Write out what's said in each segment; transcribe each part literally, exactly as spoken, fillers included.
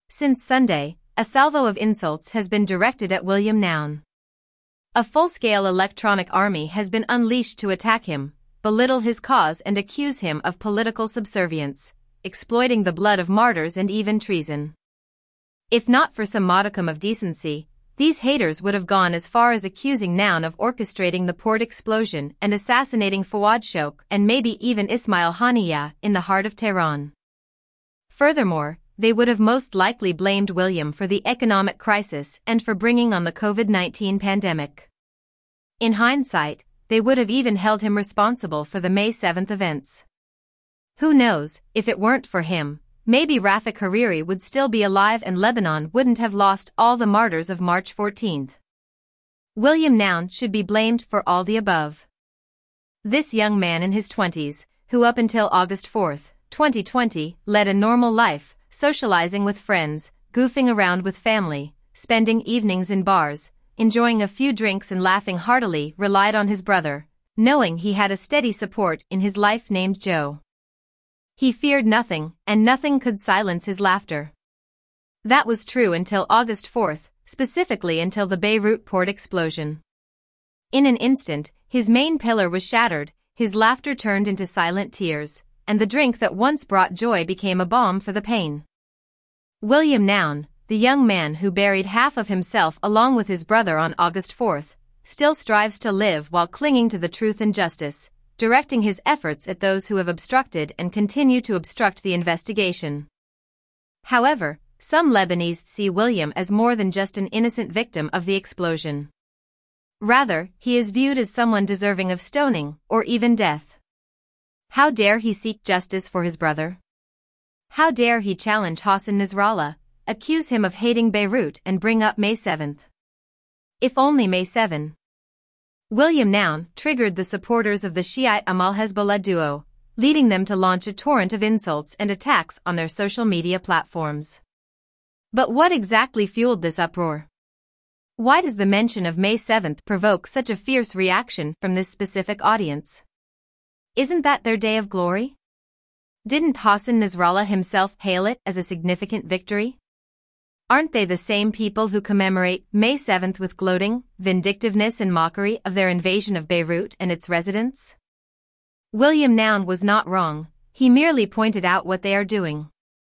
Since Sunday, a salvo of insults has been directed at William Noun. A full-scale electronic army has been unleashed to attack him, belittle his cause and accuse him of political subservience, exploiting the blood of martyrs and even treason. If not for some modicum of decency, these haters would have gone as far as accusing Noun of orchestrating the port explosion and assassinating Fawad Shouk and maybe even Ismail Haniyeh in the heart of Tehran. Furthermore, they would have most likely blamed William for the economic crisis and for bringing on the COVID nineteen pandemic. In hindsight, they would have even held him responsible for the May seventh events. Who knows, if it weren't for him, maybe Rafik Hariri would still be alive and Lebanon wouldn't have lost all the martyrs of March fourteenth. William Noun should be blamed for all the above. This young man in his twenties, who up until August fourth, twenty twenty, led a normal life, socializing with friends, goofing around with family, spending evenings in bars, enjoying a few drinks and laughing heartily, relied on his brother, knowing he had a steady support in his life named Joe. He feared nothing, and nothing could silence his laughter. That was true until August fourth, specifically until the Beirut port explosion. In an instant, his main pillar was shattered, his laughter turned into silent tears, and the drink that once brought joy became a balm for the pain. William Noun, the young man who buried half of himself along with his brother on August fourth, still strives to live while clinging to the truth and justice, directing his efforts at those who have obstructed and continue to obstruct the investigation. However, some Lebanese see William as more than just an innocent victim of the explosion. Rather, he is viewed as someone deserving of stoning, or even death. How dare he seek justice for his brother? How dare he challenge Hassan Nasrallah, accuse him of hating Beirut and bring up May seventh? If only May seventh. William Noun triggered the supporters of the Shiite Amal-Hezbollah duo, leading them to launch a torrent of insults and attacks on their social media platforms. But what exactly fueled this uproar? Why does the mention of May seventh provoke such a fierce reaction from this specific audience? Isn't that their day of glory? Didn't Hassan Nasrallah himself hail it as a significant victory? Aren't they the same people who commemorate May seventh with gloating, vindictiveness and mockery of their invasion of Beirut and its residents? William Noun was not wrong, he merely pointed out what they are doing.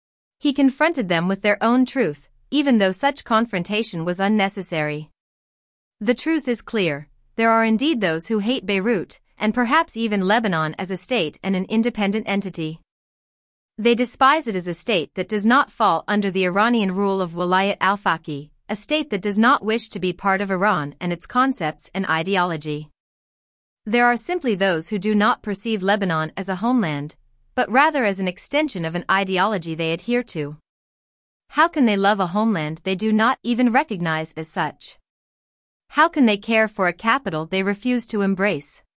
He confronted them with their own truth, even though such confrontation was unnecessary. The truth is clear, there are indeed those who hate Beirut, and perhaps even Lebanon as a state and an independent entity. They despise it as a state that does not fall under the Iranian rule of Walayat al-Faqih, a state that does not wish to be part of Iran and its concepts and ideology. There are simply those who do not perceive Lebanon as a homeland, but rather as an extension of an ideology they adhere to. How can they love a homeland they do not even recognize as such? How can they care for a capital they refuse to embrace?